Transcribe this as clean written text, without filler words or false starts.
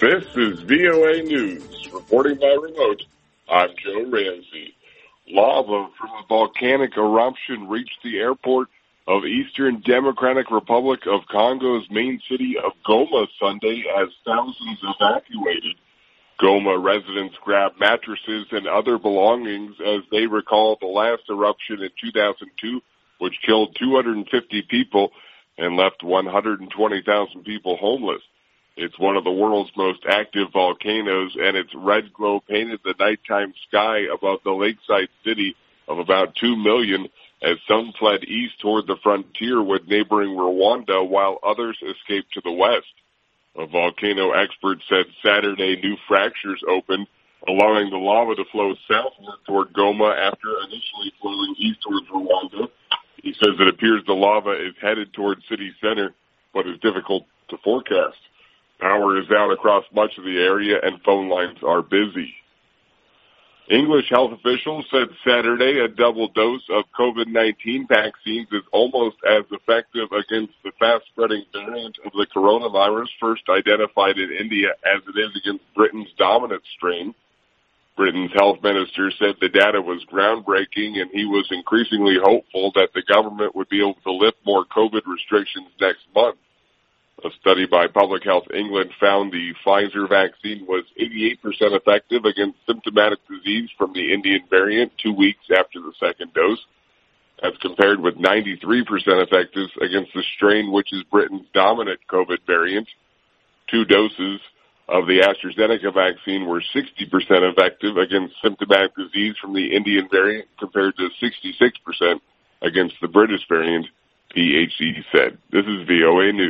This is VOA News. Reporting by remote, I'm Joe Ramsey. Lava from a volcanic eruption reached the airport of Eastern Democratic Republic of Congo's main city of Goma Sunday as thousands evacuated. Goma residents grabbed mattresses and other belongings as they recall the last eruption in 2002, which killed 250 people and left 120,000 people homeless. It's one of the world's most active volcanoes, and its red glow painted the nighttime sky above the lakeside city of about 2 million as some fled east toward the frontier with neighboring Rwanda while others escaped to the west. A volcano expert said Saturday new fractures opened, allowing the lava to flow southward toward Goma after initially flowing east towards Rwanda. He says it appears the lava is headed toward city center, but is difficult to forecast. Power is out across much of the area and phone lines are busy. English health officials said Saturday a double dose of COVID-19 vaccines is almost as effective against the fast-spreading variant of the coronavirus first identified in India as it is against Britain's dominant strain. Britain's health minister said the data was groundbreaking and he was increasingly hopeful that the government would be able to lift more COVID restrictions next month. A study by Public Health England found the Pfizer vaccine was 88% effective against symptomatic disease from the Indian variant 2 weeks after the second dose. That's compared with 93% effective against the strain which is Britain's dominant COVID variant. 2 doses of the AstraZeneca vaccine were 60% effective against symptomatic disease from the Indian variant compared to 66% against the British variant, PHC said. This is VOA News.